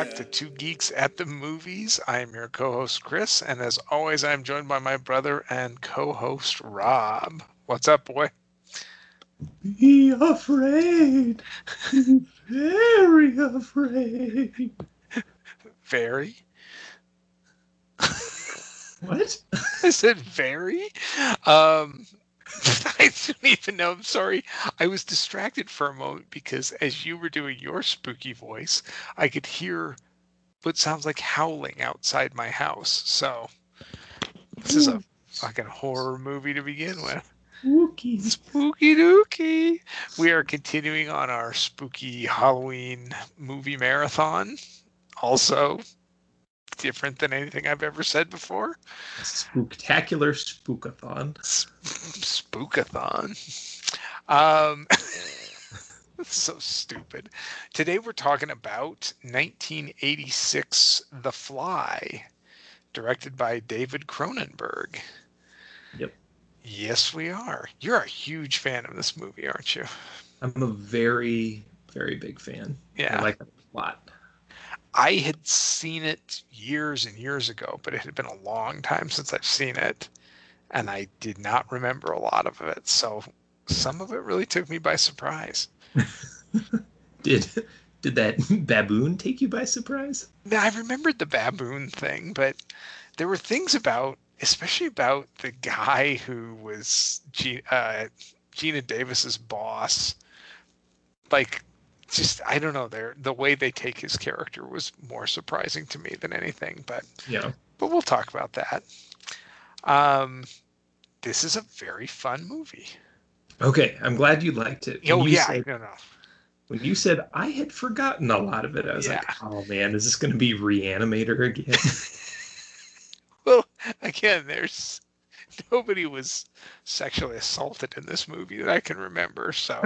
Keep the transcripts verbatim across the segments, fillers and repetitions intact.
back to Two Geeks at the Movies. I am your co-host, Chris, and as always, I'm joined by my brother and co-host, Rob. What's up, boy? Be afraid. Be very afraid. Very? What? I said very? Um, I don't even know. I'm sorry. I was distracted for a moment because as you were doing your spooky voice, I could hear what sounds like howling outside my house. So, this is a fucking horror movie to begin with. Spooky. Spooky dooky. We are continuing on our spooky Halloween movie marathon. Also, different than anything I've ever said before. Spooktacular spookathon. Spookathon. Um, so stupid. Today we're talking about nineteen eighty-six The Fly, directed by David Cronenberg. Yep. Yes, we are. You're a huge fan of this movie, aren't you? I'm a very, very big fan. Yeah. I like it a lot. I had seen it years and years ago, but it had been a long time since I've seen it, and I did not remember a lot of it. So some of it really took me by surprise. did did that baboon take you by surprise? I remembered the baboon thing, but there were things about, especially about the guy who was G, uh, Geena Davis's boss, like, just, I don't know, there the way they take his character was more surprising to me than anything, but yeah. But we'll talk about that. Um, this is a very fun movie. Okay, I'm glad you liked it. When oh yeah, said, no, no. When you said I had forgotten a lot of it, I was yeah. like, oh man, is this going to be Reanimator again? Well, again, there's nobody was sexually assaulted in this movie that I can remember, so.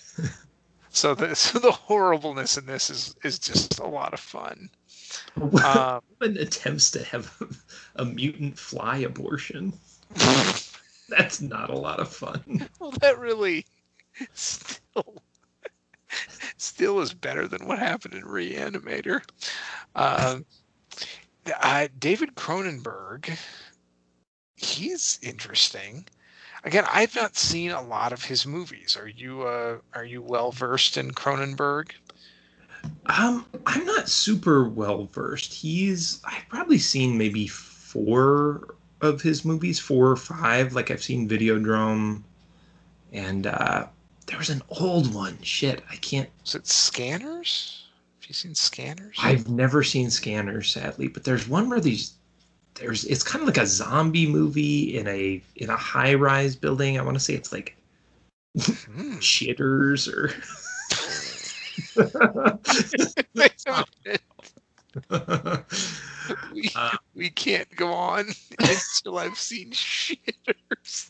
So the so the horribleness in this is is just a lot of fun. Um, attempts to have a, a mutant fly abortion. That's not a lot of fun. Well, that really still still is better than what happened in Reanimator. Um, uh, David Cronenberg, he's interesting. Again, I've not seen a lot of his movies. Are you uh, are you well versed in Cronenberg? Um, I'm not super well versed. He's I've probably seen maybe four of his movies, four or five. Like I've seen Videodrome, and uh, there was an old one. Shit, I can't. Is it Scanners? Have you seen Scanners? I've never seen Scanners, sadly. But there's one where these. There's it's kind of like a zombie movie in a in a high rise building. I want to say it's like hmm. Shitters or we, uh, we can't go on until I've seen Shitters.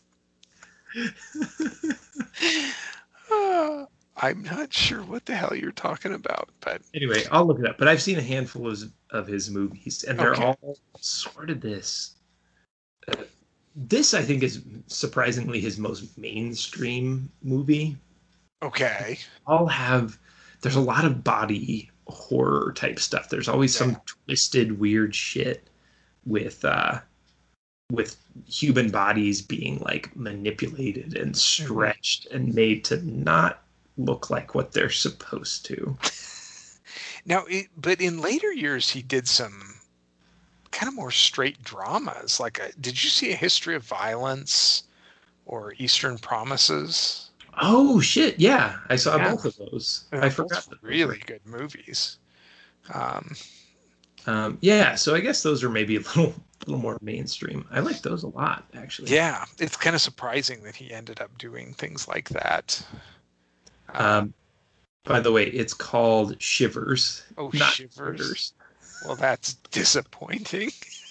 uh, I'm not sure what the hell you're talking about, but anyway, I'll look it up. But I've seen a handful of, of his movies, and they're okay. all sort of this. Uh, this, I think, is surprisingly his most mainstream movie. Okay. All have. There's a lot of body horror type stuff. There's always yeah. some twisted, weird shit with uh, with human bodies being like manipulated and stretched mm-hmm. and made to not look like what they're supposed to. Now, it, but in later years, he did some kind of more straight dramas. Like, a, did you see A History of Violence or Eastern Promises? Oh shit! Yeah, I saw yeah. both of those. They're I forgot. Really good movies. Um, um, yeah, so I guess those are maybe a little, little more mainstream. I like those a lot, actually. Yeah, it's kind of surprising that he ended up doing things like that. Um, by the way, it's called Shivers. Oh, not Shivers. Shivers. Well, that's disappointing.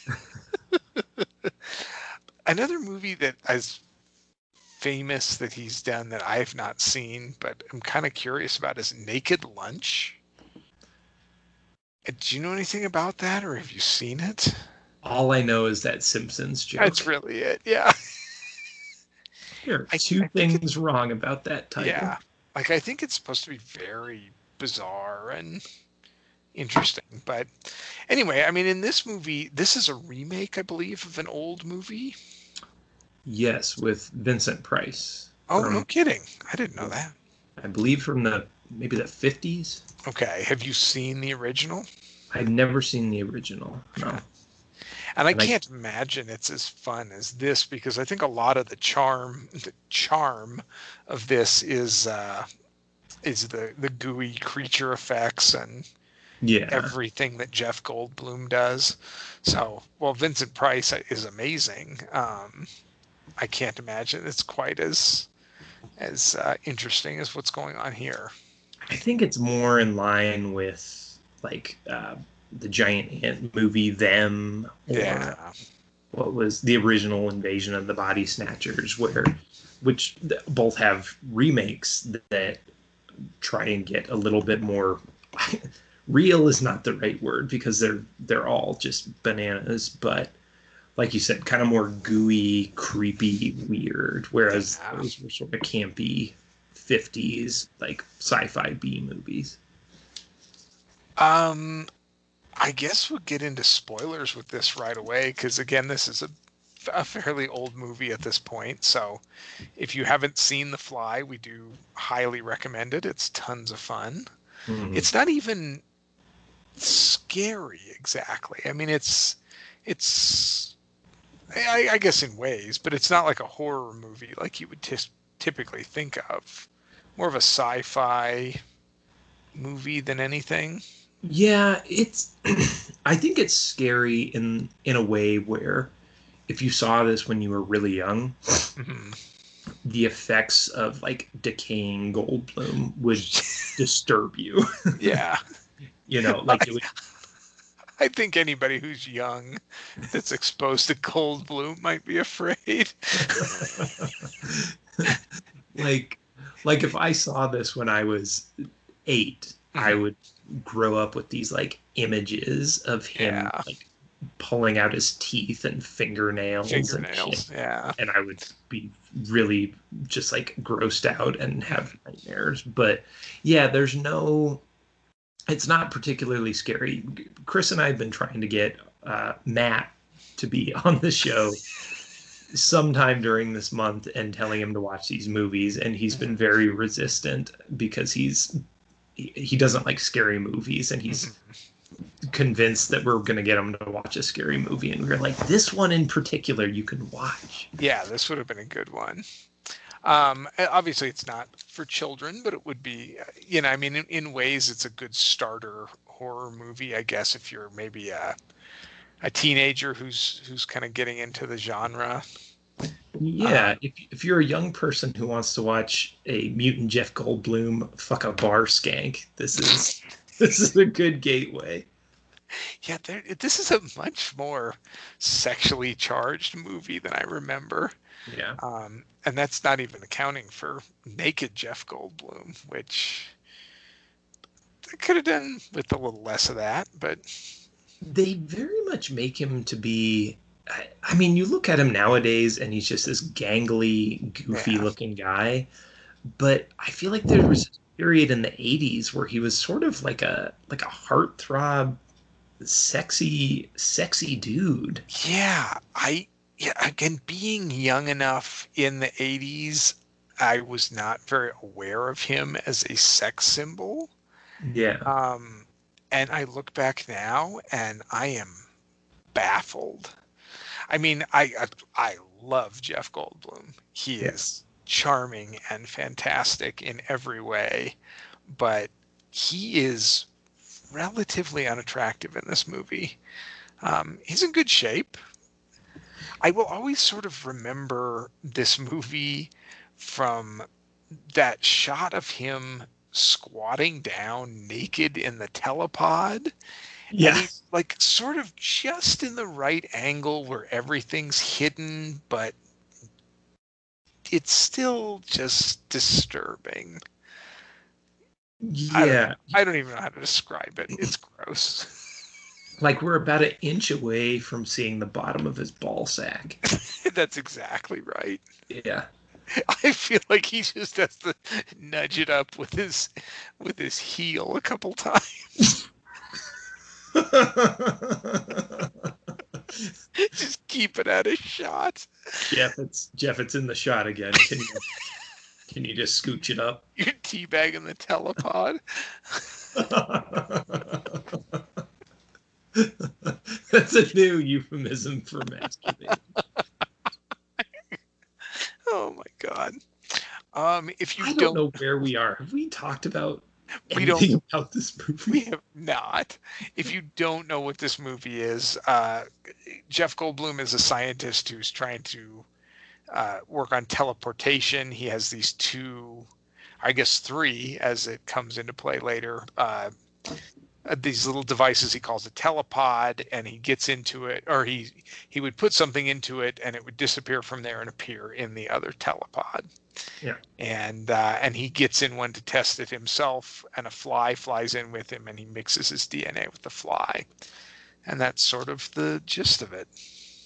Another movie that is famous that he's done that I've not seen, but I'm kind of curious about is Naked Lunch. Do you know anything about that, or have you seen it? All I know is that Simpsons joke. That's really it, yeah. There are two I, I things wrong about that title. Yeah. Like, I think it's supposed to be very bizarre and interesting. But anyway, I mean, in this movie, this is a remake, I believe, of an old movie. Yes, with Vincent Price Oh, no from, kidding. I didn't know that. I believe, from the maybe the fifties. Okay. Have you seen the original? I've never seen the original. Okay. No. And I And I can't imagine it's as fun as this because I think a lot of the charm, the charm of this is uh, is the the gooey creature effects and yeah. everything that Jeff Goldblum does. So, well, Vincent Price is amazing. Um, I can't imagine it's quite as as uh, interesting as what's going on here. I think it's more in line with like uh, the giant ant movie Them, or Yeah, what was the original Invasion of the Body Snatchers, where which both have remakes that try and get a little bit more real is not the right word because they're they're all just bananas, but like you said, kind of more gooey, creepy, weird, whereas yeah. those were sort of campy fifties like sci-fi B movies. Um, I guess we'll get into spoilers with this right away because again, this is a, a fairly old movie at this point. So if you haven't seen The Fly, we do highly recommend it. It's tons of fun. Mm-hmm. It's not even scary exactly. I mean, it's it's I, I guess in ways, but it's not like a horror movie like you would tis- typically think of. More of a sci-fi movie than anything. Yeah, it's I think it's scary in in a way where if you saw this when you were really young, Mhm. the effects of like decaying Goldblum would disturb you. Yeah, You know, like it would. I think anybody who's young that's exposed to Goldblum might be afraid. like like if I saw this when I was eight, I Mhm. would grow up with these like images of him Yeah, like pulling out his teeth and fingernails and shit. fingernails. Yeah. And I would be really just like grossed out and have Mhm. nightmares. But yeah, there's no, it's not particularly scary. Chris and I have been trying to get uh, Matt to be on the show sometime during this month and telling him to watch these movies, and he's been Mhm. very resistant because he's he, he doesn't like scary movies, and he's Mhm. convinced that we're going to get him to watch a scary movie, and we are like, this one in particular you can watch. Yeah, this would have been a good one. Um, uh, obviously, it's not for children, but it would be, uh, you know, I mean, in, in ways, it's a good starter horror movie, I guess, if you're maybe a, a teenager who's who's kind of getting into the genre. Yeah, Um, if, if you're a young person who wants to watch a mutant Jeff Goldblum fuck a bar skank, this is this is a good gateway. yeah, there, this is a much more sexually charged movie than I remember. Yeah. Um, and that's not even accounting for naked Jeff Goldblum, which I could have done with a little less of that, but They very much make him to be. I, I mean, you look at him nowadays, and he's just this gangly, goofy yeah. looking guy. But I feel like there was a period in the eighties where he was sort of like a like a heartthrob, sexy, sexy dude. Yeah, I yeah, again being young enough in the eighties, I was not very aware of him as a sex symbol. Yeah. Um, and I look back now and I am baffled. I mean, I I, I love Jeff Goldblum. He is Yes. charming and fantastic in every way, but he is relatively unattractive in this movie. Um, he's in good shape. I will always sort of remember this movie from that shot of him squatting down naked in the telepod. And Yeah. he's like sort of just in the right angle where everything's hidden, but it's still just disturbing. I don't know. Yeah. I don't even know how to describe it. It's gross. Like we're about an inch away from seeing the bottom of his ball sack. That's exactly right. Yeah. I feel like he just has to nudge it up with his with his heel a couple times. Just keep it at a shot. Jeff, it's Jeff. It's in the shot again. Can you can you just scooch it up? You're teabagging the telepod. That's a new euphemism for masturbating. Oh my god. Um, if you I don't, don't know where we are. Have we talked about we anything don't about this movie? we have not. If you don't know what this movie is, uh, Jeff Goldblum is a scientist who's trying to uh, work on teleportation. He has these two, I guess three, as it comes into play later. Uh, these little devices he calls a telepod, and he gets into it, or he he would put something into it, and it would disappear from there and appear in the other telepod. Yeah. And uh, and he gets in one to test it himself, and a fly flies in with him, and he mixes his D N A with the fly, and that's sort of the gist of it.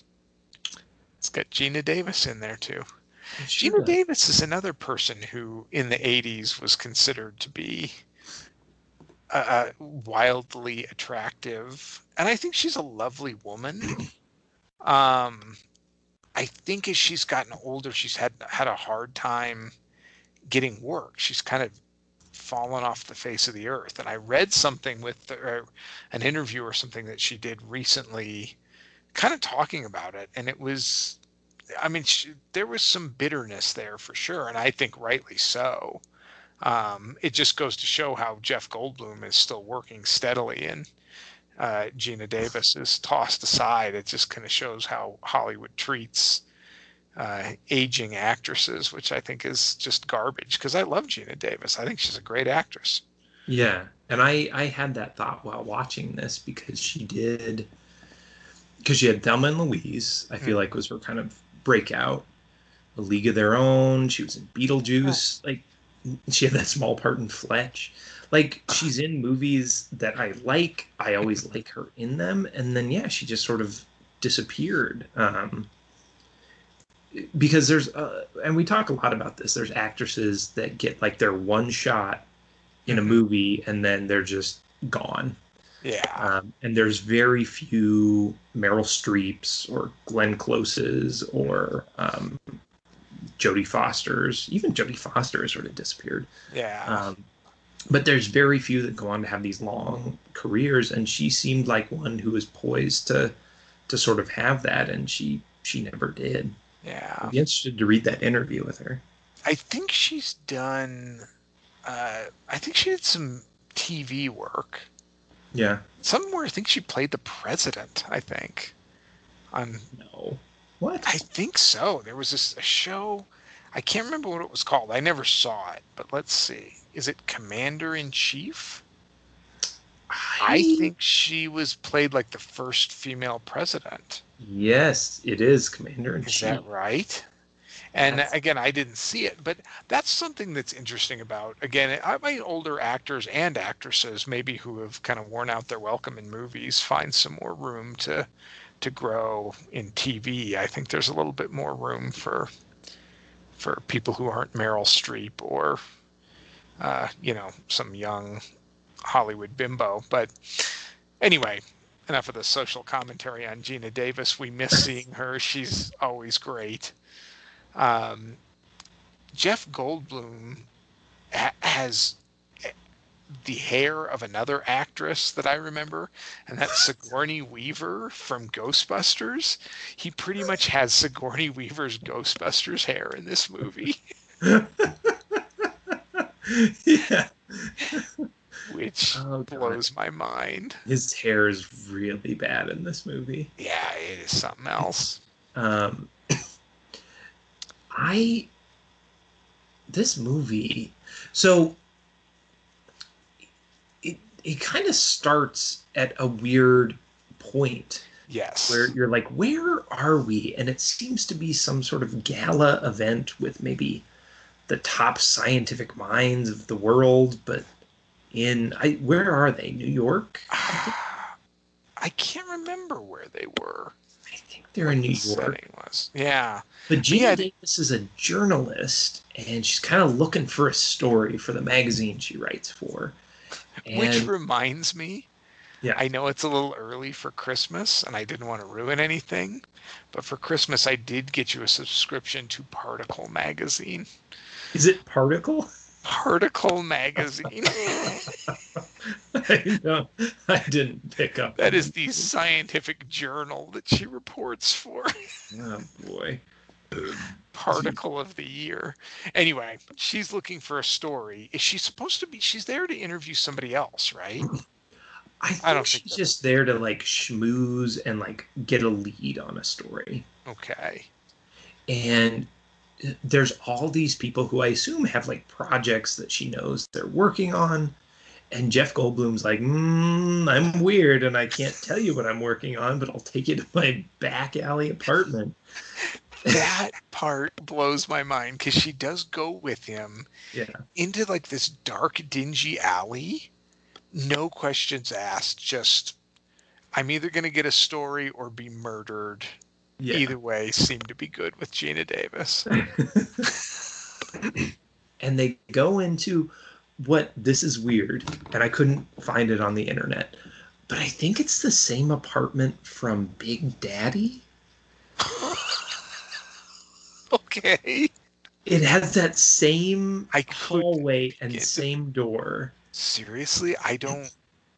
It's got Gina Davis in there too. She Gina does. Davis is another person who, in the eighties, was considered to be uh, wildly attractive, and I think she's a lovely woman. Um, I think as she's gotten older, she's had had a hard time getting work. She's kind of fallen off the face of the earth. And I read something with the, uh, an interview or something that she did recently, kind of talking about it, and it was, I mean, she, there was some bitterness there for sure, and I think rightly so. Um, it just goes to show how Jeff Goldblum is still working steadily, and uh, Gina Davis is tossed aside. It just kind of shows how Hollywood treats uh, aging actresses, which I think is just garbage, because I love Gina Davis. I think she's a great actress. Yeah, and I I had that thought while watching this because she did because she had Thelma and Louise. I feel mm. like was her kind of breakout. A League of Their Own. She was in Beetlejuice. Oh. Like she had that small part in Fletch. Like she's in movies that I like. I always like her in them, and then yeah, she just sort of disappeared. Um, because there's, uh, and we talk a lot about this. There's actresses that get like their one shot in a movie, and then they're just gone. Yeah. Um, and there's very few Meryl Streeps or Glenn Closes or um, Jodie Fosters. Even Jodie Foster has sort of disappeared. Yeah. Um, but there's very few that go on to have these long careers, and she seemed like one who was poised to to sort of have that, and she she never did. Yeah. I'd be interested to read that interview with her. I think she's done. Uh, I think she did some T V work. Yeah. Somewhere I think she played the president. I think. On no. What? I think so. There was this a show. I can't remember what it was called. I never saw it, but let's see. Is it Commander in Chief? I... I think she was played like the first female president. Yes, it is Commander in Chief. Is that right? And that's... again, I didn't see it, but that's something that's interesting about, again, I might older actors and actresses, maybe who have kind of worn out their welcome in movies, find some more room to to grow in T V. I think there's a little bit more room for for people who aren't Meryl Streep or, uh, you know, some young Hollywood bimbo. But anyway, enough of the social commentary on Gina Davis. We miss seeing her. She's always great. Um, Jeff Goldblum ha- has the hair of another actress that I remember, and that's Sigourney Weaver from Ghostbusters. He pretty much has Sigourney Weaver's Ghostbusters hair in this movie. Yeah. Which oh, blows my mind. His hair is really bad in this movie. Yeah, it is something else. Um, I... This movie... So... It kind of starts at a weird point. Yes. Where you're like, where are we? And it seems to be some sort of gala event with maybe the top scientific minds of the world, but in I where are they? New York? I can't remember where they were. I think they're in New York. Was. Yeah. But Gina yeah, Davis is a journalist, and she's kind of looking for a story for the magazine she writes for. And... Which reminds me, Yeah. I know it's a little early for Christmas, and I didn't want to ruin anything, but for Christmas, I did get you a subscription to Particle Magazine. Is it Particle? Particle Magazine. I know. I didn't pick up That on is that. the scientific journal that she reports for. Oh boy. Particle of the year. Anyway, she's looking for a story. Is she supposed to be? She's there to interview somebody else, right? I I think don't think she's that's just there to like schmooze and like get a lead on a story. okay. And there's all these people who I assume have like projects that she knows they're working on. And Jeff Goldblum's like, mm, I'm weird and I can't tell you what I'm working on, but I'll take you to my back alley apartment. That part blows my mind because she does go with him Yeah. into like this dark, dingy alley. No questions asked. Just, I'm either going to get a story or be murdered. Yeah. Either way seemed to be good with Gina Davis. And they go into what this is weird, and I couldn't find it on the internet, but I think it's the same apartment from Big Daddy. Okay. It has that same I could hallway and get- same door. Seriously, I don't.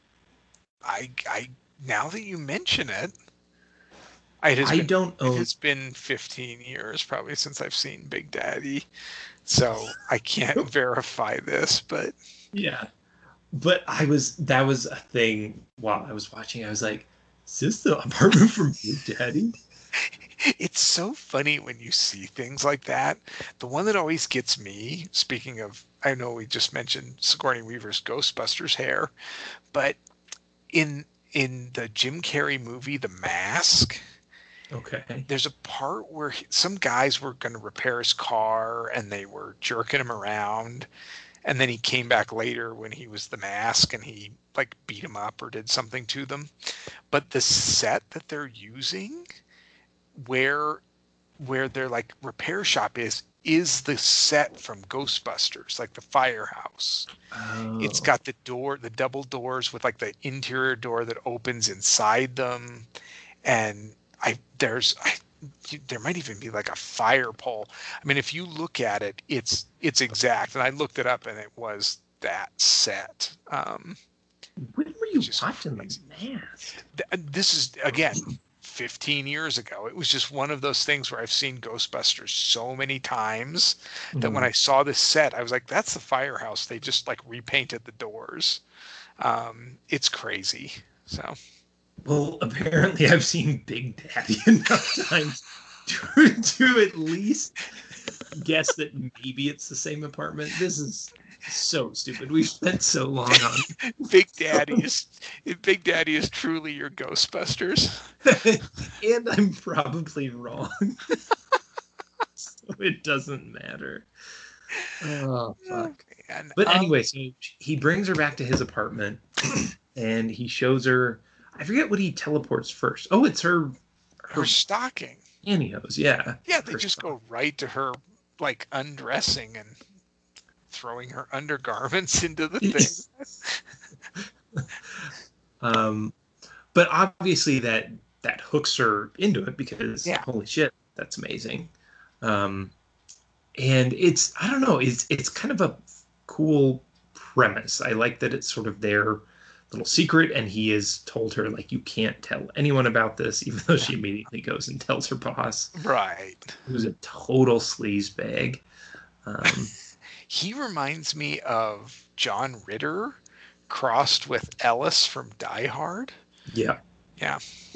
I I now that you mention it, it has I been, don't it own. has been fifteen years probably since I've seen Big Daddy, so I can't verify this, but Yeah, but I was that was a thing while I was watching. I was like, "Is this the apartment from Big Daddy?" it's so funny when you see things like that. The one that always gets me, speaking of, I know we just mentioned Sigourney Weaver's Ghostbusters hair, but in in the Jim Carrey movie The Mask, Okay. there's a part where he, some guys were going to repair his car and they were jerking him around, and then he came back later when he was the Mask and he like beat him up or did something to them. But the set that they're using where where their like repair shop is is the set from Ghostbusters, like the firehouse. Oh. It's got the door, the double doors with like the interior door that opens inside them, and I there's I there might even be like a fire pole. I mean, if you look at it, it's it's exact. And I looked it up, and it was that set. Um, When were you just watching crazy. The Mask? th- this is again fifteen years ago. It was just one of those things where I've seen Ghostbusters so many times that when Mhm. I saw this set, I was like, "That's the firehouse." They just like repainted the doors. Um, it's crazy. So. Well, apparently I've seen Big Daddy enough times to, to at least guess that maybe it's the same apartment. This is so stupid. We've spent so long on Big Daddy is Big Daddy is truly your Ghostbusters. and I'm probably wrong. So it doesn't matter. Oh fuck. Man. But Um, anyway, so he brings her back to his apartment and he shows her I forget what he teleports first. Oh, it's her her stocking. pantyhose, yeah. Yeah, they Her just stock- go right to her like undressing and throwing her undergarments into the thing. um but obviously that that hooks her into it because Yeah. holy shit, that's amazing. Um and it's I don't know, it's it's kind of a cool premise. I like that it's sort of their little secret and he has told her like you can't tell anyone about this, even though she immediately goes and tells her boss, Right. who's a total sleaze bag. Um He reminds me of John Ritter crossed with Ellis from Die Hard. yeah. Yeah.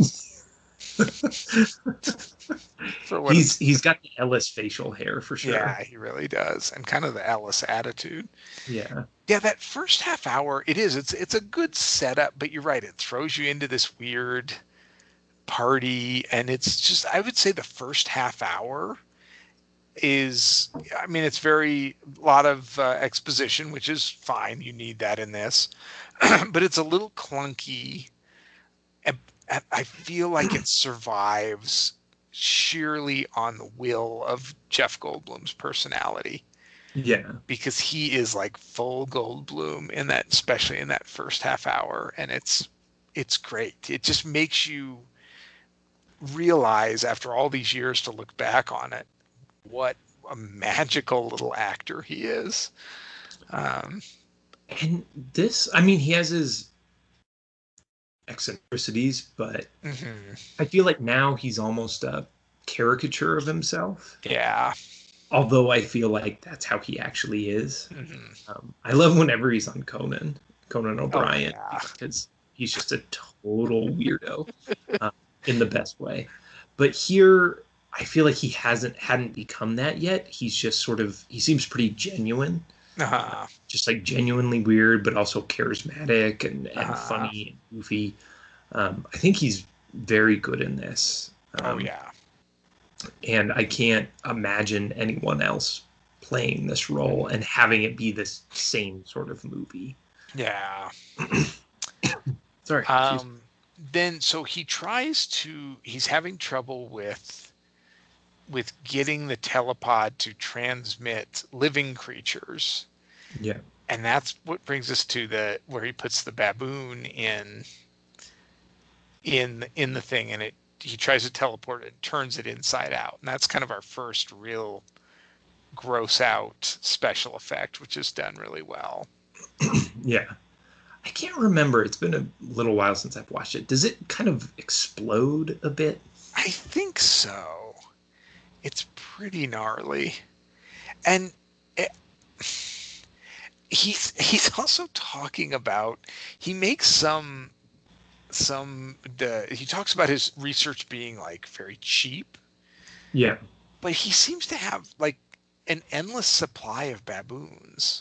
For what He's he's got the Ellis facial hair for sure. Yeah, he really does. And kind of the Ellis attitude. Yeah. Yeah, that first half hour, it is. It's it's a good setup, but you're right. It throws you into this weird party, and it's just, I would say the first half hour is, I mean, it's very, a lot of uh, exposition, which is fine. You need that in this. But it's a little clunky. And and I feel like it survives sheerly on the will of Jeff Goldblum's personality. Yeah. Because he is like full Goldblum in that, especially in that first half hour, and it's it's great. It just makes you realize after all these years to look back on it, what a magical little actor he is. Um, And this, I mean, he has his eccentricities, but mhm. I feel like now he's almost a caricature of himself. Yeah. Although I feel like that's how he actually is. Mhm. Um, I love whenever he's on Conan, Conan Oh, O'Brien, yeah. because he's just a total weirdo uh, in the best way. But here, I feel like he hasn't hadn't become that yet. He's just sort of he seems pretty genuine, uh, Uh-huh. just like genuinely weird, but also charismatic and and Uh-huh. funny and goofy. Um, I think he's very good in this. Oh, Um, yeah. and I can't imagine anyone else playing this role and having it be this same sort of movie. Yeah. Sorry. Excuse me. Um, then, so he tries to, he's having trouble with, with getting the telepod to transmit living creatures. Yeah. And that's what brings us to the, where he puts the baboon in, in, in the thing, and it, he tries to teleport it, turns it inside out. And that's kind of our first real gross out special effect, which is done really well. Yeah. I can't remember. It's been a little while since I've watched it. Does it kind of explode a bit? I think so. It's pretty gnarly. And it, he's he's also talking about he makes some some the he talks about his research being like very cheap, Yeah. but he seems to have like an endless supply of baboons.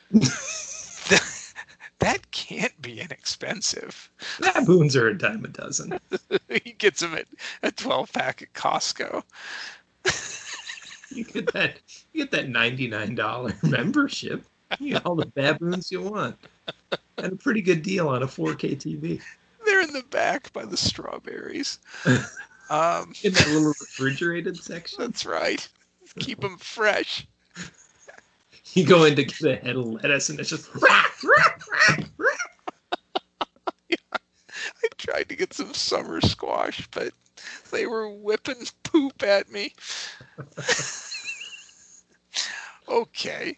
That can't be inexpensive. Baboons are a dime a dozen. He gets them at a twelve pack at Costco. You get that you get that ninety-nine dollars membership. You get all the baboons you want. And a pretty good deal on a four K T V. They're in the back by the strawberries. Um, In that little refrigerated section. that's right. Keep them fresh. You go in to get a head of lettuce and it's just rah, rah, rah, rah. I tried to get some summer squash, but they were whipping poop at me. Okay.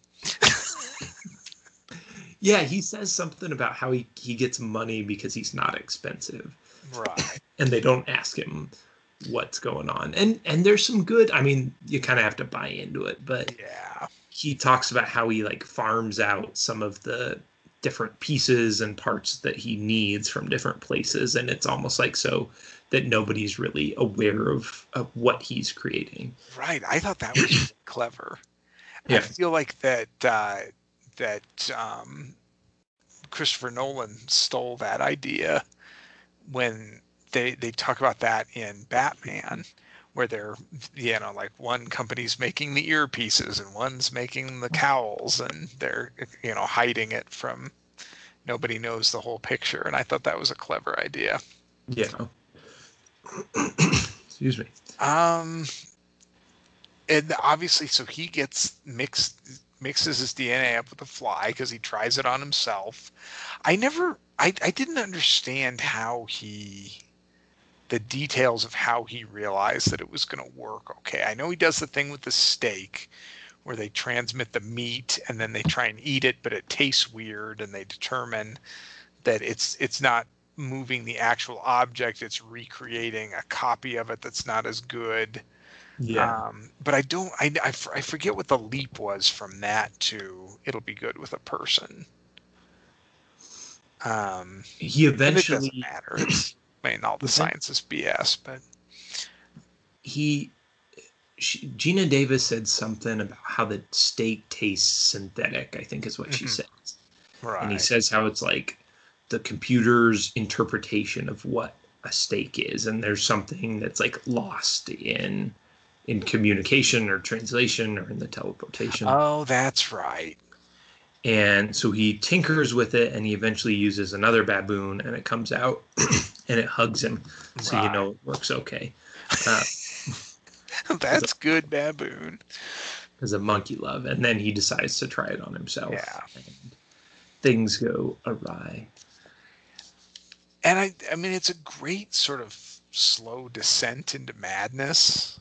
Yeah, he says something about how he, he gets money because he's not expensive. Right. And they don't ask him what's going on. And and there's some good, I mean, you kind of have to buy into it, but Yeah. he talks about how he like farms out some of the different pieces and parts that he needs from different places, and it's almost like so that nobody's really aware of, of what he's creating. Right. I thought that was really clever. Yeah. I feel like that uh, that um, Christopher Nolan stole that idea when they they talk about that in Batman, where they're, you know, like one company's making the earpieces and one's making the cowls, and they're, you know, hiding it from, nobody knows the whole picture. And I thought that was a clever idea. Yeah. Excuse me. Um, and obviously, so he gets mixed, mixes his D N A up with the fly because he tries it on himself. I never, I, I didn't understand how he, the details of how he realized that it was going to work. Okay, I know he does the thing with the steak where they transmit the meat and then they try and eat it, but it tastes weird, and they determine that it's it's not moving the actual object, it's recreating a copy of it that's not as good. Yeah. Um, but I don't, I, I, I forget what the leap was from that to it'll be good with a person. Um, He and it doesn't eventually matter. It's, I mean, all the science is B S, but he she, Gina Davis said something about how the steak tastes synthetic, I think is what she Mhm. says. right. And he says how it's like the computer's interpretation of what a steak is, and there's something that's like lost in in communication or translation or in the teleportation. Oh, that's right. And so he tinkers with it, and he eventually uses another baboon, and it comes out and it hugs him, so Right. you know it works okay. Uh, That's good baboon. As a monkey love, and then he decides to try it on himself. Yeah. And things go awry. and I, I mean, it's a great sort of slow descent into madness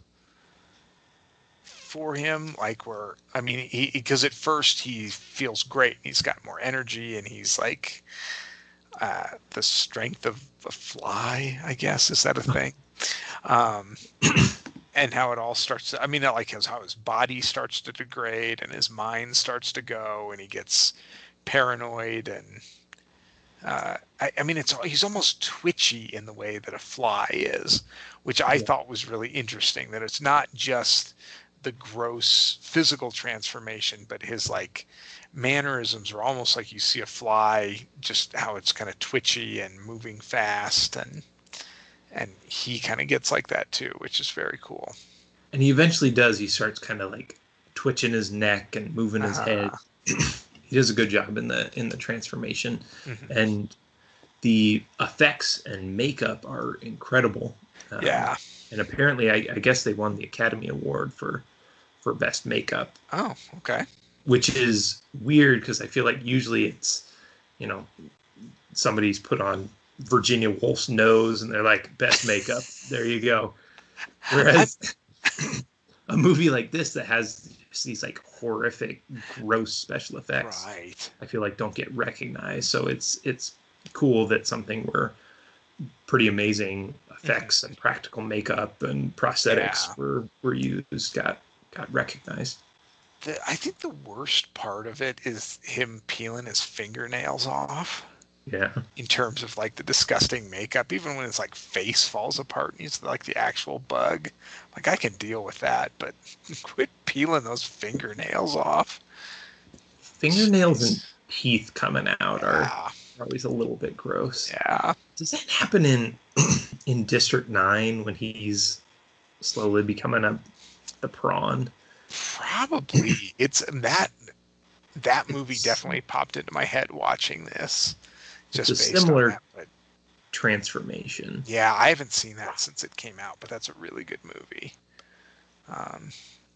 for him. Like where, I mean, he because at first he feels great, he's got more energy, and he's like uh, the strength of a fly. I guess is that a thing? Um, and how it all starts to, I mean, not like his, how his body starts to degrade and his mind starts to go and he gets paranoid and uh, I, I mean, it's he's almost twitchy in the way that a fly is, which I Yeah. thought was really interesting. That it's not just the gross physical transformation, but his like mannerisms are almost like you see a fly, just how it's kind of twitchy and moving fast, and and he kind of gets like that too, which is very cool. And he eventually does. He starts kind of like twitching his neck and moving his head. Uh, He does a good job in the in the transformation, mhm. and the effects and makeup are incredible. Um, Yeah. and apparently, I, I guess they won the Academy Award for for best makeup, Oh, okay. which is weird because I feel like usually it's, you know, somebody's put on Virginia Woolf's nose and they're like, best makeup. There you go. Whereas a movie like this that has these like horrific, gross special effects, Right. I feel like don't get recognized. So it's it's cool that something where pretty amazing effects Mm-hmm. and practical makeup and prosthetics Yeah. were were used got got recognized. The, I think the worst part of it is him peeling his fingernails off Yeah. in terms of like the disgusting makeup, even when his like face falls apart and he's like the actual bug. Like I can deal with that, but quit peeling those fingernails off. Fingernails and Jeez. teeth coming out are Yeah. always a little bit gross. Yeah. Does that happen in in District Nine when he's slowly becoming a the prawn? Probably. It's that that movie It's definitely popped into my head watching this it's a just based on similar that. But transformation. yeah, I haven't seen that since it came out, but that's a really good movie. Um,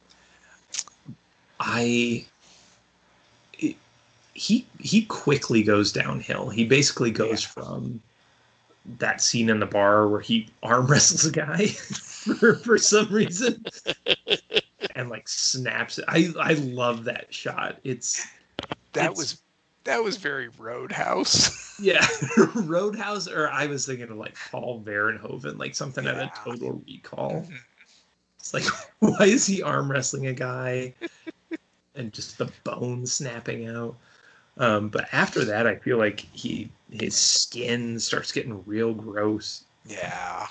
I it, he he quickly goes downhill. He basically yeah. goes from that scene in the bar where he arm wrestles a guy for for some reason and like snaps it. I I love that shot. It's That it's was that was very Roadhouse. yeah, Roadhouse, or I was thinking of like Paul Verhoeven, like something at a Yeah. Total Recall. Mhm. It's like, why is he arm wrestling a guy and just the bone snapping out? Um, but after that, I feel like he his skin starts getting real gross. Yeah.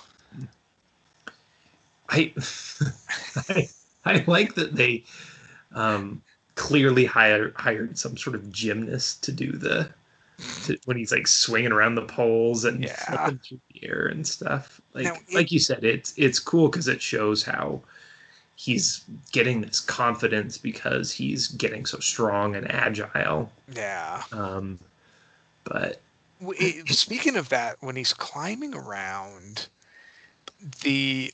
I I, I like that they um, clearly hired hired some sort of gymnast to do the to, when he's like swinging around the poles and Yeah. flipping through the air and stuff. Like Now it, like you said, it's it's cool because it shows how he's getting this confidence because he's getting so strong and agile. yeah. Um, but W- it- speaking of that, when he's climbing around, the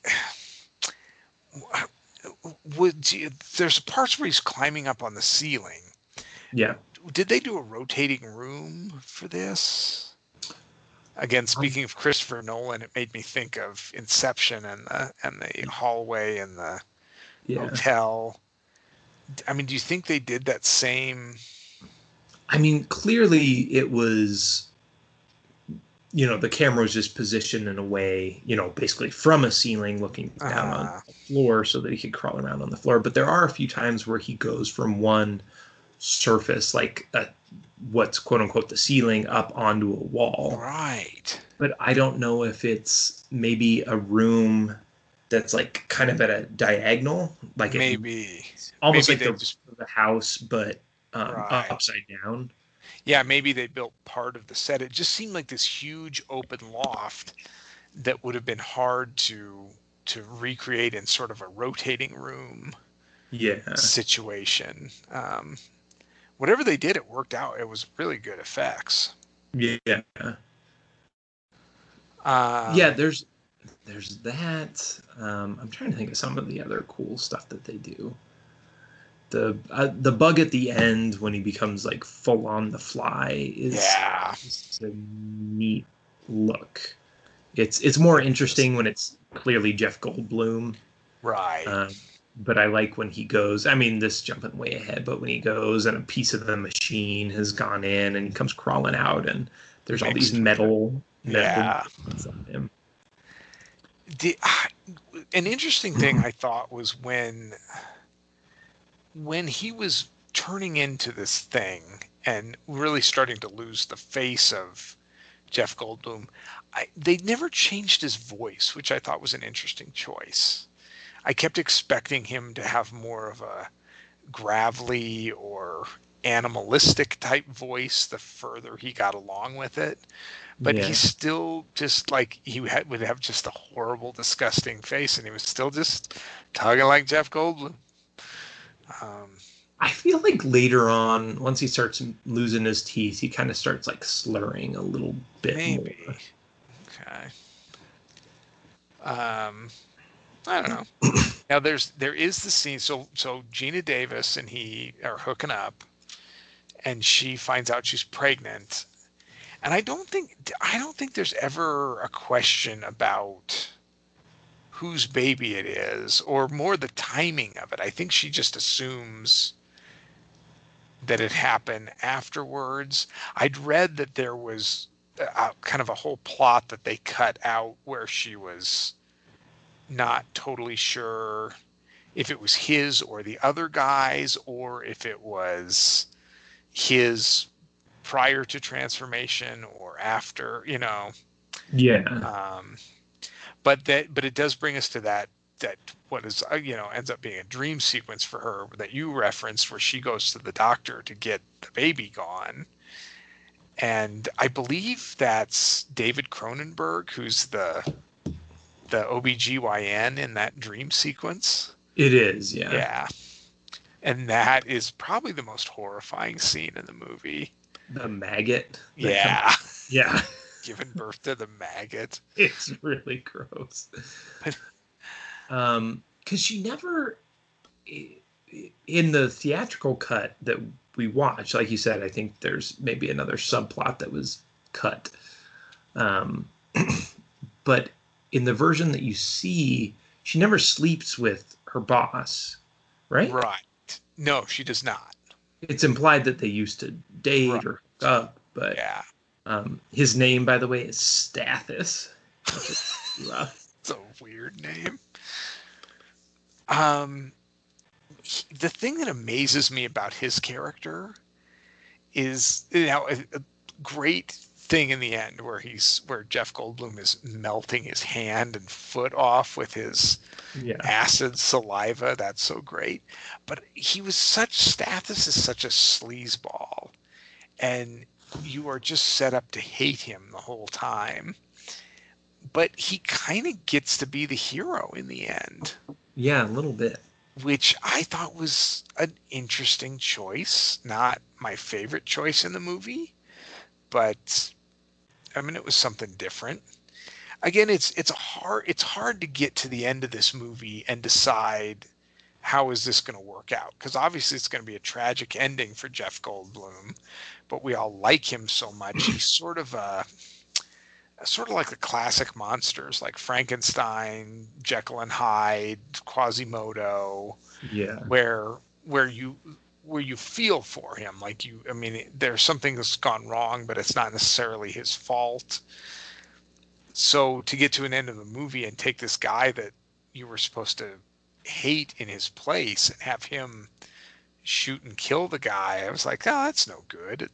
would you, there's parts where he's climbing up on the ceiling. yeah, Did they do a rotating room for this? Again, um, speaking of Christopher Nolan, it made me think of Inception and the and the hallway and the yeah. hotel. I mean, do you think they did that same? I mean, clearly it was, you know, the camera was just positioned in a way, you know, basically from a ceiling looking down on Uh, the floor so that he could crawl around on the floor. But there are a few times where he goes from one surface, like a, what's quote unquote the ceiling, up onto a wall. right. But I don't know if it's maybe a room that's like kind of at a diagonal, like it Maybe. almost Maybe like they the just the house, but um, right. upside down. Yeah, maybe they built part of the set. It just seemed like this huge open loft that would have been hard to to recreate in sort of a rotating room Yeah, situation. Um, whatever they did, it worked out. It was really good effects. yeah, yeah. Um, There's there's that. Um, I'm trying to think of some of the other cool stuff that they do. The uh, the bug at the end when he becomes like full on the fly is, yeah, is a neat look. It's it's more interesting when it's clearly Jeff Goldblum. Right. Um, but I like when he goes. I mean, this is jumping way ahead, but when he goes and a piece of the machine has gone in and he comes crawling out, and there's all these Mixed with it. metal metal Yeah. bits on him. The, an interesting thing I thought was when when he was turning into this thing and really starting to lose the face of Jeff Goldblum, I, they never changed his voice, which I thought was an interesting choice. I kept expecting him to have more of a gravelly or animalistic type voice the further he got along with it. But Yeah. he's still just like, he had, would have just a horrible, disgusting face, and he was still just talking like Jeff Goldblum. Um, I feel like later on, once he starts losing his teeth, he kind of starts like slurring a little bit maybe. more. Okay. Um, I don't know. Now there's there is the scene. So so Gina Davis and he are hooking up, and she finds out she's pregnant. And I don't think I don't think there's ever a question about whose baby it is, or more the timing of it. I think she just assumes that it happened afterwards. I'd read that there was a, kind of a whole plot that they cut out where she was not totally sure if it was his or the other guy's, or if it was his prior to transformation or after, you know. Yeah. Um, but that, but it does bring us to that, that what is, uh, you know, ends up being a dream sequence for her that you referenced, where she goes to the doctor to get the baby gone. And I believe that's David Cronenberg, who's the, the O B G Y N in that dream sequence. It is, yeah. Yeah. And that is probably the most horrifying scene in the movie. The maggot. Yeah. Comes, yeah. Giving birth to the maggot. It's really gross. um, because she never, in the theatrical cut that we watched, like you said, I think there's maybe another subplot that was cut. Um, but in the version that you see, she never sleeps with her boss, right? Right. No, she does not. It's implied that they used to date right. or hook up, but yeah. Um, his name, by the way, is Stathis. It's a weird name. Um, he, the thing that amazes me about his character is, you know, a, a great thing in the end where he's where Jeff Goldblum is melting his hand and foot off with his yeah. acid saliva. That's so great. But he was such Stathis is such a sleazeball, and you are just set up to hate him the whole time. But he kind of gets to be the hero in the end. Yeah, a little bit. Which I thought was an interesting choice. Not my favorite choice in the movie, but I mean, it was something different. Again, it's it's a hard it's hard to get to the end of this movie and decide how is this going to work out, because obviously it's going to be a tragic ending for Jeff Goldblum, but we all like him so much. He's sort of a sort of like the classic monsters like Frankenstein, Jekyll and Hyde, Quasimodo. Yeah. Where where you where you feel for him, like you I mean there's something that's gone wrong, but it's not necessarily his fault. So to get to an end of the movie and take this guy that you were supposed to hate in his place and have him shoot and kill the guy, I was like, oh, that's no good.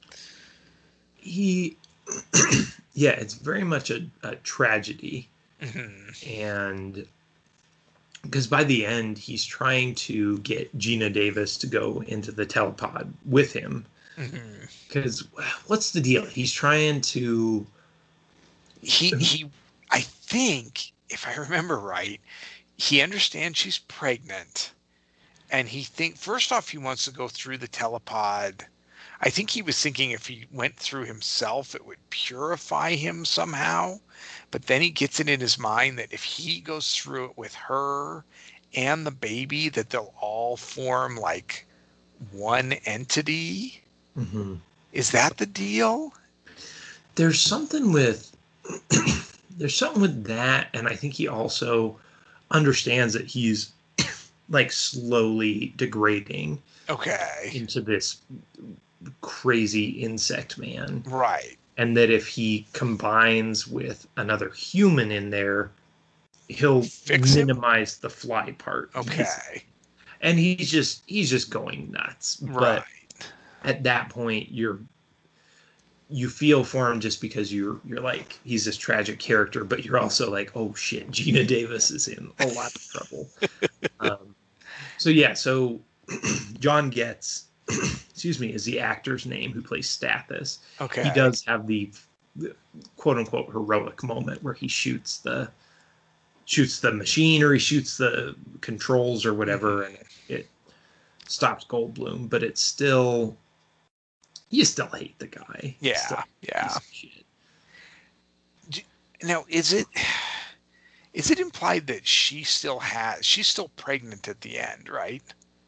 He yeah, it's very much a, a tragedy. Mm-hmm. And because by the end he's trying to get Gina Davis to go into the telepod with him, because mm-hmm. what's the deal? He's trying to he he I think, if I remember right, he understands she's pregnant, and he think first off he wants to go through the telepod. I think he was thinking if he went through himself, it would purify him somehow. But then he gets it in his mind that if he goes through it with her and the baby, that they'll all form like one entity. Mm-hmm. Is that the deal? There's something with there's something with that, and I think he also understands that he's like slowly degrading Okay. into this crazy insect man, Right. and that if he combines with another human in there, he'll Fix him? minimize the fly part, basically. Okay. And he's just he's just going nuts. But Right. at that point, you're you feel for him just because you're you're like he's this tragic character, but you're also like, oh shit, Gina Davis is in a lot of trouble. Um, so yeah, so John Getz, excuse me, is the actor's name who plays Stathis. He Okay. does have the, the quote unquote heroic moment where he shoots the shoots the machine or he shoots the controls or whatever, Mhm. and it, it stops Goldblum. But it's still you still hate the guy. He's still Yeah. a piece Yeah. of shit. D- Now, is it is it implied that she still has she's still pregnant at the end, right?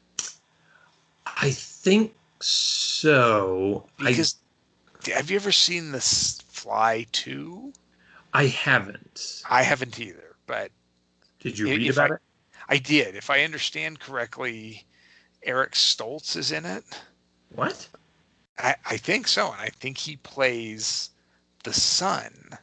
I think so. I Because have you ever seen this Fly two? I haven't. I haven't either, but Did you read if I about it? I did, if I understand correctly, Eric Stoltz is in it. What? I, I think so, and I think he plays the son.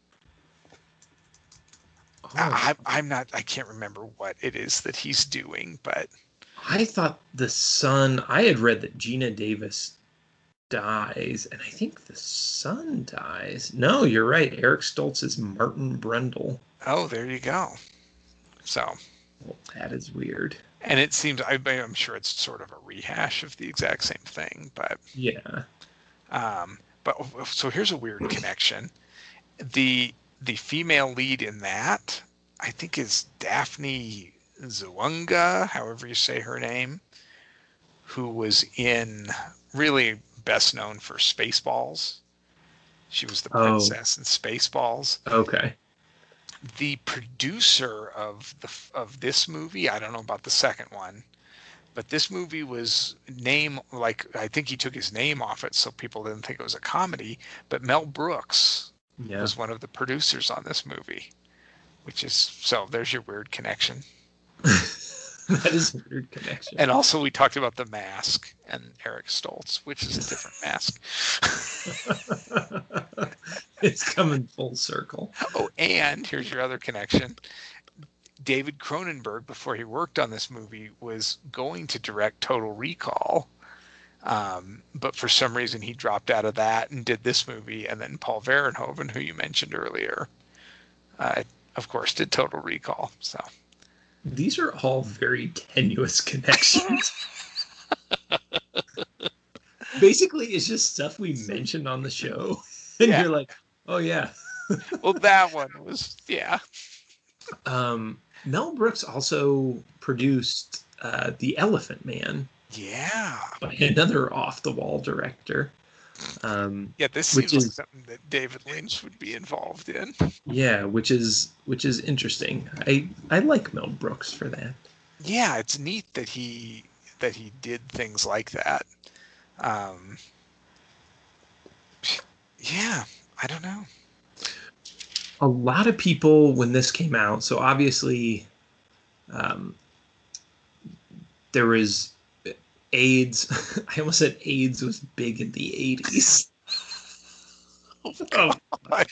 Oh, I, I'm not. I can't remember what it is that he's doing, but I thought the son. I had read that Gina Davis dies, and I think the son dies. No, you're right. Eric Stoltz is Martin Brundle. oh, there you go. So, Well, that is weird. and it seems I, I'm sure it's sort of a rehash of the exact same thing, but Yeah. um, but so here's a weird connection. The the female lead in that I think is Daphne Zwunga, however you say her name, who was in really best known for Spaceballs. She was the Oh, princess in Spaceballs. okay. The producer of the of this movie, I don't know about the second one, but this movie was name like I think he took his name off it so people didn't think it was a comedy. But Mel Brooks Yeah. was one of the producers on this movie, which is so there's your weird connection. That is a weird connection. And also we talked about The Mask and Eric Stoltz, which is a different mask. It's coming full circle. Oh, and here's your other connection. David Cronenberg, before he worked on this movie, was going to direct Total Recall. Um, but for some reason, he dropped out of that and did this movie. And then Paul Verhoeven, who you mentioned earlier, uh, of course, did Total Recall. So These are all very tenuous connections. Basically, it's just stuff we mentioned on the show. And yeah, you're like, oh, yeah. well, that one was yeah. Um, Mel Brooks also produced uh, The Elephant Man Yeah. by another off the wall director. Um, Yeah, this which seems like is something that David Lynch would be involved in. yeah, which is which is interesting. I I like Mel Brooks for that. Yeah, it's neat that he that he did things like that. Um, yeah, I don't know. A lot of people when this came out, so obviously um, there was AIDS. I almost said AIDS was big in the eighties. Oh Oh, God.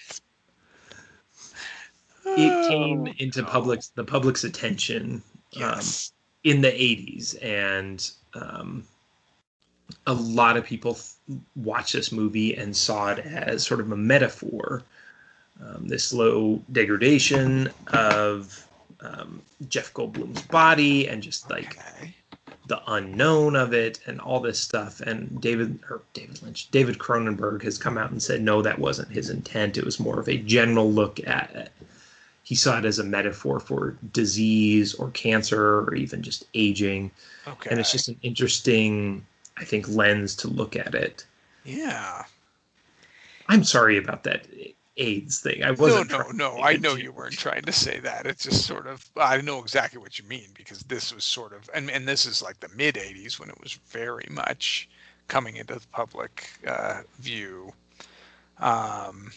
it came Oh into no. public's the public's attention um, Yes. in the eighties, and um, a lot of people watched this movie and saw it as sort of a metaphor. Um, this slow degradation of um, Jeff Goldblum's body and just like Okay. the unknown of it and all this stuff. And David or David Lynch, David Cronenberg has come out and said no, that wasn't his intent. It was more of a general look at it. He saw it as a metaphor for disease or cancer or even just aging, and it's Okay. just an interesting, I think, lens to look at it. Yeah. I'm sorry about that AIDS thing. I No, wasn't no, trying to no. make I a know you joke. weren't trying to say that. It's just sort of I know exactly what you mean because this was sort of and and this is like the mid eighties when it was very much coming into the public uh, view. Um,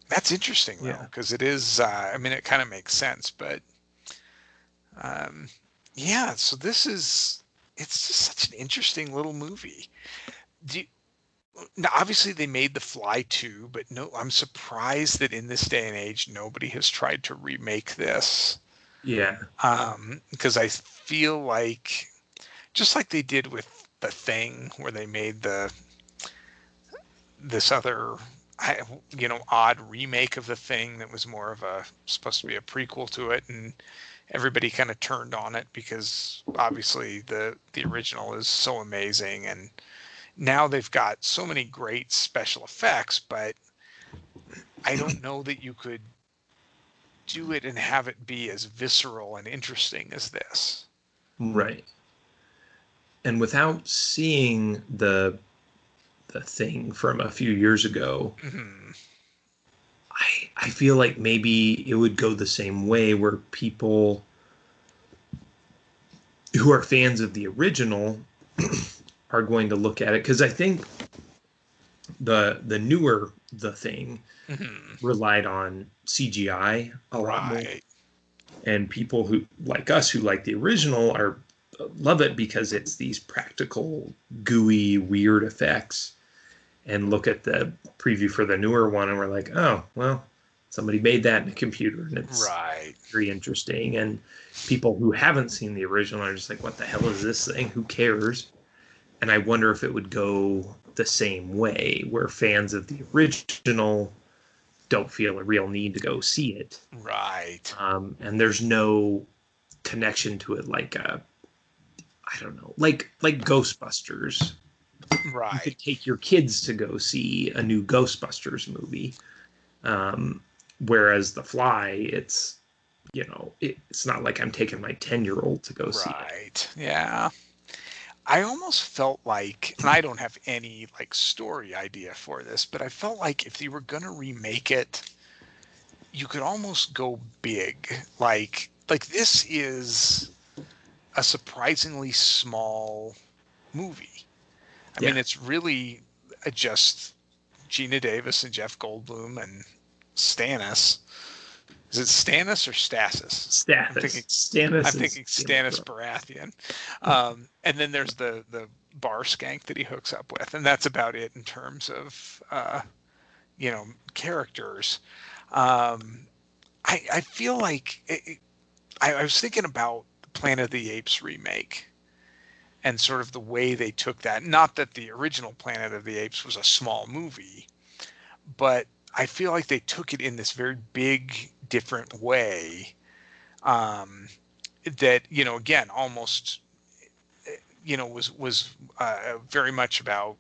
That's interesting though, Yeah. because it is. Uh, I mean, it kind of makes sense, but um, yeah. So this is. It's just such an interesting little movie. Do you, now, obviously, they made The Fly too, but no, I'm surprised that in this day and age, nobody has tried to remake this. Yeah. Um, because I feel like, just like they did with The Thing, where they made the this other, you know, odd remake of The Thing that was more of a supposed to be a prequel to it, and everybody kind of turned on it because obviously the the original is so amazing, and now they've got so many great special effects, but I don't know that you could do it and have it be as visceral and interesting as this. Right. And without seeing the the thing from a few years ago, Mm-hmm. I I feel like maybe it would go the same way where people who are fans of the original are going to look at it because I think the the newer the thing Mm-hmm. relied on C G I a lot more, Right. and people who like us who like the original are love it because it's these practical gooey weird effects, and look at the preview for the newer one and we're like, oh well, somebody made that in a computer and it's Right. very interesting. And people who haven't seen the original are just like, what the hell is this thing, who cares? And I wonder if it would go the same way where fans of the original don't feel a real need to go see it. Right. Um, and there's no connection to it like a, I don't know, like like Ghostbusters. You Right. could take your kids to go see a new Ghostbusters movie. Um, whereas The Fly, it's, you know, it, it's not like I'm taking my ten year old to go see it. Right. Yeah. I almost felt like, and I don't have any like story idea for this, but I felt like if you were going to remake it, you could almost go big. Like, like this is a surprisingly small movie. I mean, Yeah. it's really uh, just Gina Davis and Jeff Goldblum and Stannis. Is it Stannis or Stasis? I'm thinking Status. Stannis I'm is thinking Game of Stannis Thrones. Baratheon. Um, and then there's the the bar skank that he hooks up with, and that's about it in terms of uh, you know characters. Um, I I feel like it, I, I was thinking about the Planet of the Apes remake and sort of the way they took that. Not that the original Planet of the Apes was a small movie, but I feel like they took it in this very big, different way. Um, that you know, again, almost you know was was uh, very much about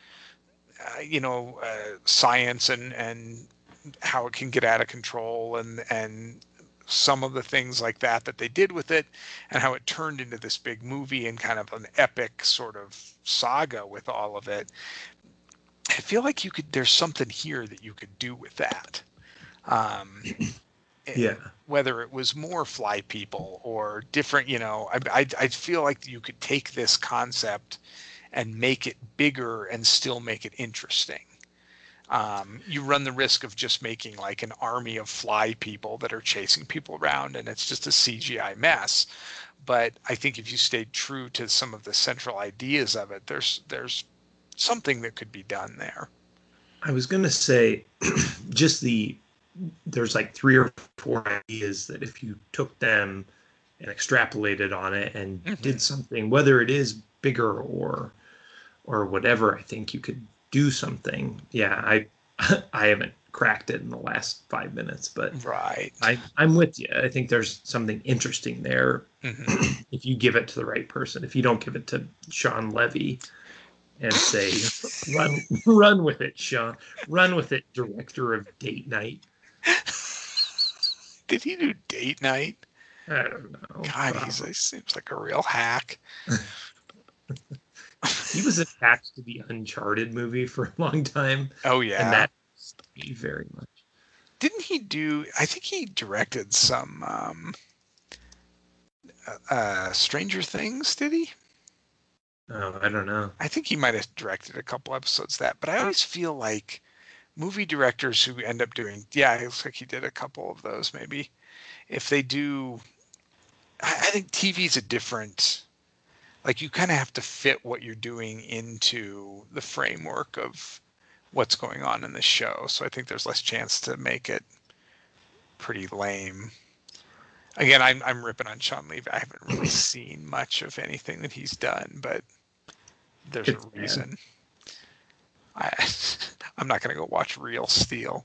uh, you know uh, science and and how it can get out of control and and some of the things like that that they did with it and how it turned into this big movie and kind of an epic sort of saga with all of it. I feel like you could there's something here that you could do with that. Um, Yeah. whether it was more fly people or different, you know, I, I, I feel like you could take this concept and make it bigger and still make it interesting. Um, you run the risk of just making like an army of fly people that are chasing people around and it's just a C G I mess. But I think if you stayed true to some of the central ideas of it, there's there's something that could be done there. I was going to say just the, there's like three or four ideas that if you took them and extrapolated on it and did Mm-hmm. something, whether it is bigger or or whatever, I think you could do something. Yeah, I I haven't cracked it in the last five minutes, but Right. I I'm with you. I think there's something interesting there Mm-hmm. if you give it to the right person. If you don't give it to Sean Levy and say, run run with it, Sean. Run with it, director of Date Night. Did he do date night? I don't know. God, he's, Probably. he seems like a real hack. He was attached to the Uncharted movie for a long time, Oh and yeah. that me very much. Didn't he do? I think he directed some um, uh, Stranger Things. Did he? Oh, I don't know. I think he might have directed a couple episodes of that. But I always feel like movie directors who end up doing, yeah, it looks like he did a couple of those maybe. If they do, I, I think T V is a different, like you kind of have to fit what you're doing into the framework of what's going on in the show. So I think there's less chance to make it pretty lame. Again, I'm I'm ripping on Sean Levy. I haven't really seen much of anything that he's done, but there's It's a bad. reason. I I'm not going to go watch Real Steel.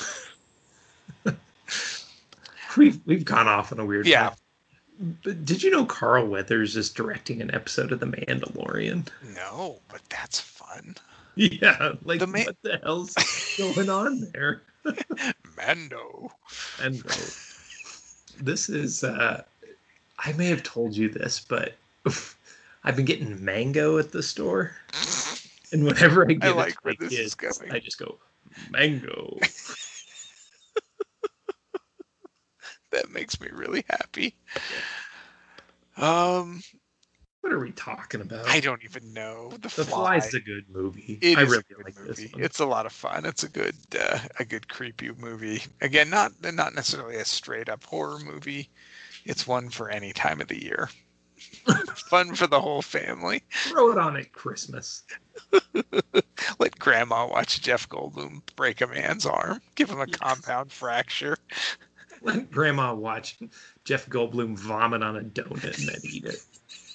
We've we've gone off on a weird. Yeah. Path. But did you know Carl Weathers is directing an episode of The Mandalorian? No, but that's fun. Yeah, like The ma- what the hell's going on there? Mando. And uh, this is, uh, I may have told you this, but I've been getting mango at the store. And whenever I get I it like to where my this is kids, going. I just go, mango. That makes me really happy. Um, What are we talking about? I don't even know. The, The Fly. Fly's a good movie. It I is really a good like movie. this one. It's a lot of fun. It's a good, uh, a good creepy movie. Again, not not necessarily a straight up horror movie. It's one for any time of the year. Fun for the whole family. Throw it on at Christmas. Let Grandma watch Jeff Goldblum break a man's arm. Give him a Yes. compound fracture. Let Grandma watch Jeff Goldblum vomit on a donut and then eat it.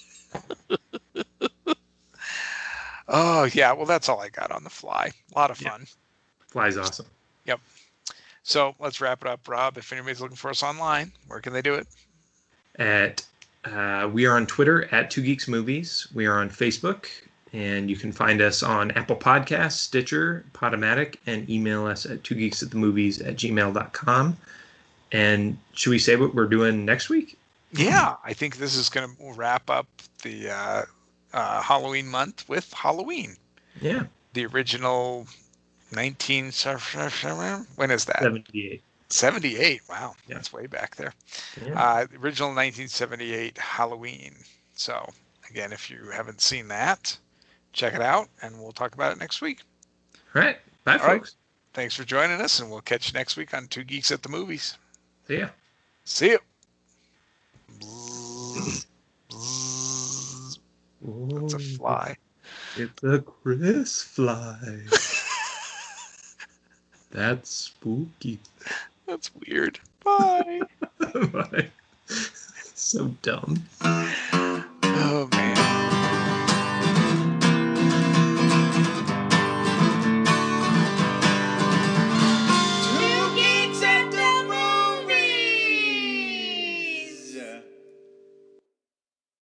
Oh yeah, well that's all I got on The Fly. A lot of Yeah. fun. Fly's awesome. Yep. So let's wrap it up, Rob. If anybody's looking for us online, where can they do it? At uh, we are on Twitter at Two Geeks Movies. We are on Facebook, and you can find us on Apple Podcasts, Stitcher, Podomatic, and email us at two geeks at the movies at gmail dot com. And should we say what we're doing next week? Yeah, I think this is going to wrap up the uh, uh, Halloween month with Halloween. Yeah. The original nineteen when is that? seventy-eight. seventy-eight. Wow, Yeah. that's way back there. Yeah. Uh, the original nineteen seventy-eight Halloween. So again, if you haven't seen that, check it out, and we'll talk about it next week. All right. Bye, All right. folks. Thanks for joining us, and we'll catch you next week on Two Geeks at the Movies. See ya. See you. It's a fly. It's a Chris fly. That's spooky. That's weird. Bye. Bye. So dumb.